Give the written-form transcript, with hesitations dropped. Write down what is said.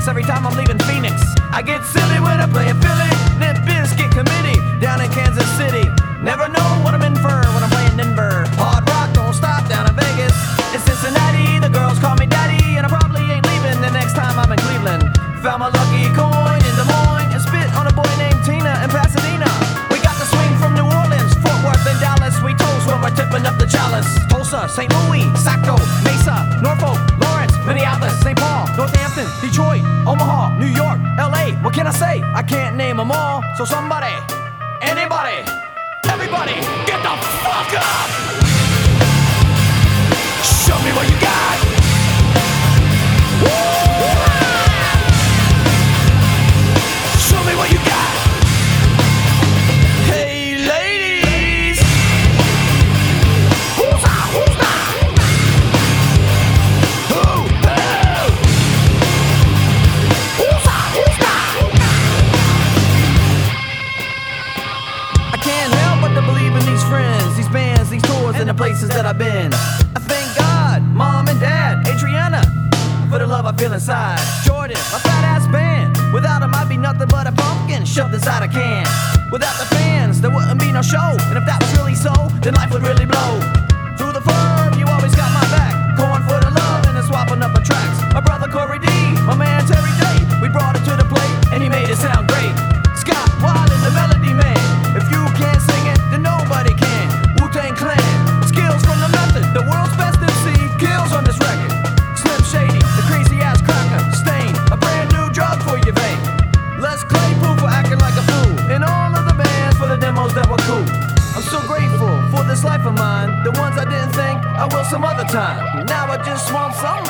every time I'm leaving Phoenix. I get silly when I play in Philly. Limp Bizkit Committee down in Kansas City. Never know what I'm in for when I'm playing Denver. Hard rock don't stop down in Vegas. In Cincinnati, the girls call me daddy, and I probably ain't leaving the next time I'm in Cleveland. Found my lucky coin in Des Moines and spit on a boy named Tina in Pasadena. We got the swing from New Orleans, Fort Worth, and Dallas. We toast when we're tipping up the chalice. Tulsa, St. Louis, Saco, Mesa, Norfolk, Lawrence, Minneapolis, St. Paul, Northampton, Detroit, Omaha, New York, LA. What can I say? I can't name them all. So somebody, anybody, everybody, get the fuck up! Show me what you got! Woo! Show me what you got! Hey ladies! Who's that? Who's that? Who? Who's that? Who's that? I can't help but to believe in these friends, these bands, these tours, and the places that I've been. I thank God, Mom and Dad, Adriana, for the love I feel inside. Jordan, my fat ass band. Without them I'd be nothing but a pumpkin shoved inside a can. Without the fans there wouldn't be no show, and if that was really so, then life would really blow. Through the firm you always got my back. Corn for the love and then swapping up the tracks. My brother Corey D, my man Terry Day, we brought it to the plate and he made it sound great. Scott Wild is the melody man. If you can't sing it, then nobody can. Wu-Tang Clan, skills from the method. The world's best MC kills on this record. Slim Shady, the crazy ass cracker. Stain, a brand new drug for your vein. Les Claypool for acting like a fool, and all of the bands for the demos that were cool. I'm so grateful for this life of mine, the ones I didn't think I will some other time. Now I just want some